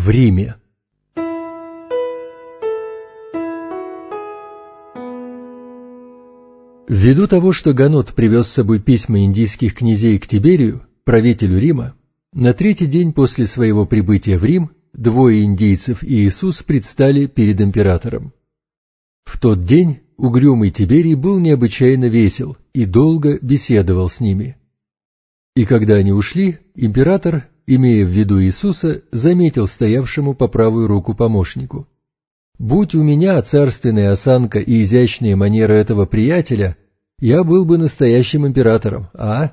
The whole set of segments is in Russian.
в Риме. Ввиду того, что Ганот привез с собой письма индийских князей к Тиберию, правителю Рима, на третий день после своего прибытия в Рим двое индейцев и Иисус предстали перед императором. В тот день угрюмый Тиберий был необычайно весел и долго беседовал с ними. И когда они ушли, император, имея в виду Иисуса, заметил стоявшему по правую руку помощнику: «Будь у меня царственная осанка и изящные манеры этого приятеля, я был бы настоящим императором, а?»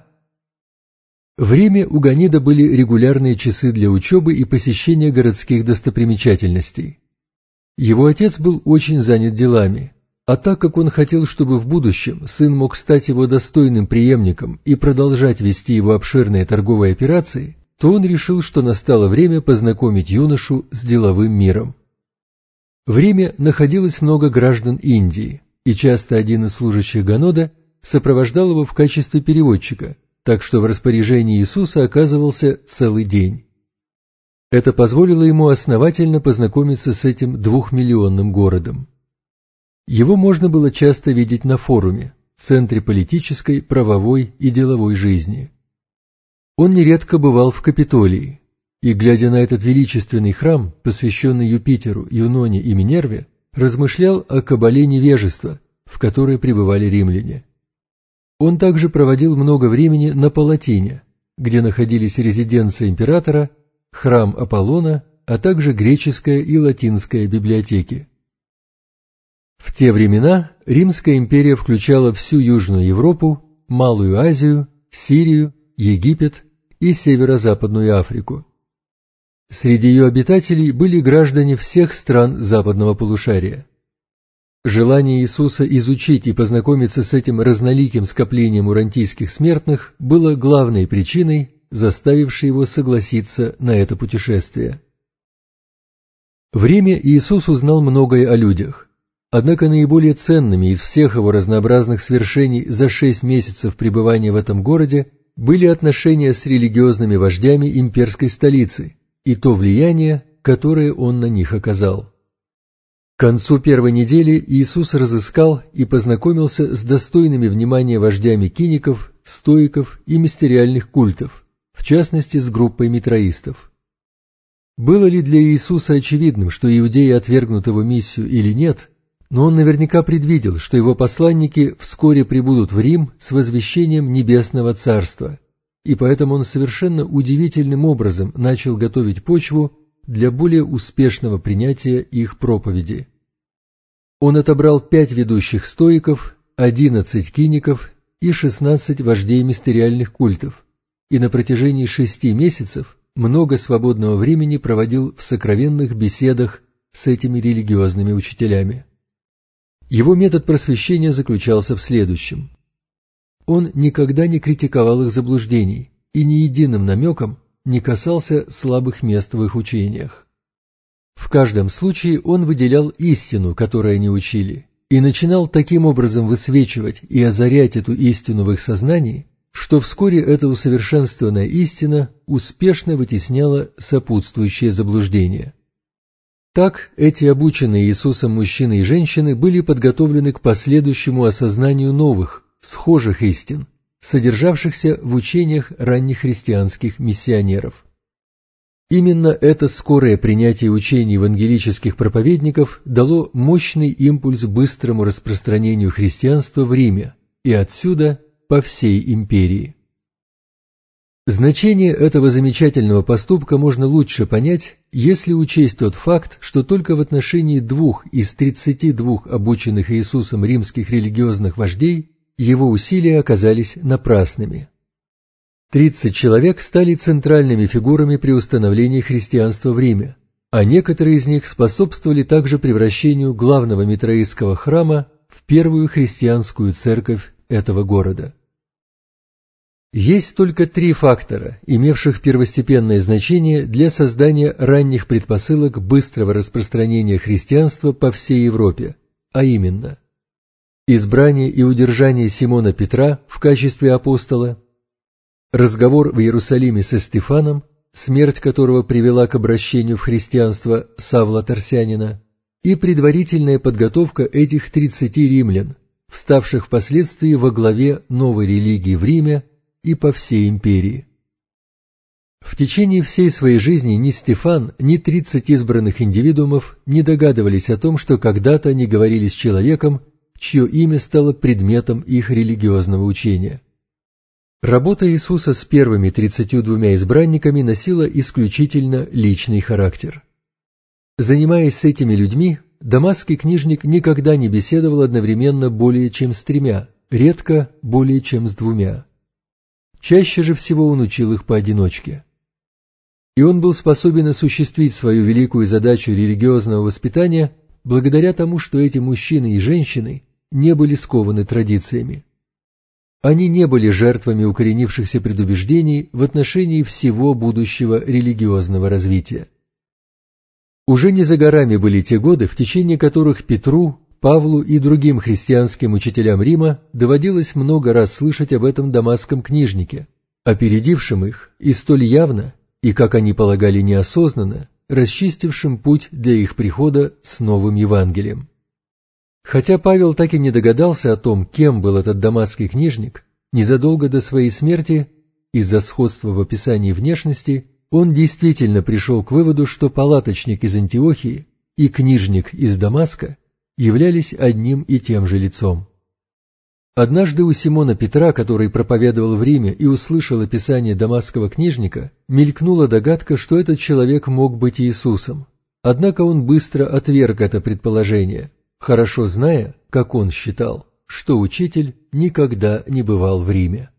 В Риме у Ганида были регулярные часы для учебы и посещения городских достопримечательностей. Его отец был очень занят делами, а так как он хотел, чтобы в будущем сын мог стать его достойным преемником и продолжать вести его обширные торговые операции, то он решил, что настало время познакомить юношу с деловым миром. В Риме находилось много граждан Индии, и часто один из служащих Ганода сопровождал его в качестве переводчика, так что в распоряжении Иисуса оказывался целый день. Это позволило ему основательно познакомиться с этим 2-миллионным городом. Его можно было часто видеть на форуме, центре политической, правовой и деловой жизни. Он нередко бывал в Капитолии, и, глядя на этот величественный храм, посвященный Юпитеру, Юноне и Минерве, размышлял о кабале невежества, в которой пребывали римляне. Он также проводил много времени на Палатине, где находились резиденция императора, храм Аполлона, а также греческая и латинская библиотеки. В те времена Римская империя включала всю Южную Европу, Малую Азию, Сирию, Египет и Северо-Западную Африку. Среди ее обитателей были граждане всех стран западного полушария. Желание Иисуса изучить и познакомиться с этим разноликим скоплением урантийских смертных было главной причиной, заставившей его согласиться на это путешествие. В Риме Иисус узнал многое о людях, однако наиболее ценными из всех его разнообразных свершений за 6 месяцев пребывания в этом городе были отношения с религиозными вождями имперской столицы и то влияние, которое он на них оказал. К концу первой недели Иисус разыскал и познакомился с достойными внимания вождями киников, стоиков и мистериальных культов, в частности с группой митраистов. Было ли для Иисуса очевидным, что иудеи отвергнут его миссию или нет, но он наверняка предвидел, что его посланники вскоре прибудут в Рим с возвещением Небесного Царства, и поэтому он совершенно удивительным образом начал готовить почву для более успешного принятия их проповеди. Он отобрал 5 ведущих стоиков, 11 киников и 16 вождей мистериальных культов, и на протяжении 6 месяцев много свободного времени проводил в сокровенных беседах с этими религиозными учителями. Его метод просвещения заключался в следующем. Он никогда не критиковал их заблуждений и ни единым намеком не касался слабых мест в их учениях. В каждом случае он выделял истину, которой они учили, и начинал таким образом высвечивать и озарять эту истину в их сознании, что вскоре эта усовершенствованная истина успешно вытесняла сопутствующие заблуждения. Так эти обученные Иисусом мужчины и женщины были подготовлены к последующему осознанию новых, схожих истин, содержавшихся в учениях ранних христианских миссионеров. Именно это скорое принятие учений евангелических проповедников дало мощный импульс быстрому распространению христианства в Риме и отсюда по всей империи. Значение этого замечательного поступка можно лучше понять, если учесть тот факт, что только в отношении 2 из 32 обученных Иисусом римских религиозных вождей его усилия оказались напрасными. 30 человек стали центральными фигурами при установлении христианства в Риме, а некоторые из них способствовали также превращению главного митраистского храма в первую христианскую церковь этого города. Есть только 3 фактора, имевших первостепенное значение для создания ранних предпосылок быстрого распространения христианства по всей Европе, а именно избрание и удержание Симона Петра в качестве апостола, разговор в Иерусалиме со Стефаном, смерть которого привела к обращению в христианство Савла Тарсянина, и предварительная подготовка этих 30 римлян, вставших впоследствии во главе новой религии в Риме и по всей империи. В течение всей своей жизни ни Стефан, ни 30 избранных индивидуумов не догадывались о том, что когда-то они говорили с человеком, чье имя стало предметом их религиозного учения. Работа Иисуса с первыми 32 избранниками носила исключительно личный характер. Занимаясь с этими людьми, дамасский книжник никогда не беседовал одновременно более чем с 3, редко более чем с 2. Чаще же всего он учил их поодиночке. И он был способен осуществить свою великую задачу религиозного воспитания благодаря тому, что эти мужчины и женщины не были скованы традициями. Они не были жертвами укоренившихся предубеждений в отношении всего будущего религиозного развития. Уже не за горами были те годы, в течение которых Петру, Павлу и другим христианским учителям Рима доводилось много раз слышать об этом дамасском книжнике, опередившем их и столь явно, и, как они полагали, неосознанно, расчистившим путь для их прихода с новым Евангелием. Хотя Павел так и не догадался о том, кем был этот дамасский книжник, незадолго до своей смерти, из-за сходства в описании внешности, он действительно пришел к выводу, что палаточник из Антиохии и книжник из Дамаска являлись одним и тем же лицом. Однажды у Симона Петра, который проповедовал в Риме и услышал описание дамасского книжника, мелькнула догадка, что этот человек мог быть Иисусом. Однако он быстро отверг это предположение, хорошо зная, как он считал, что учитель никогда не бывал в Риме.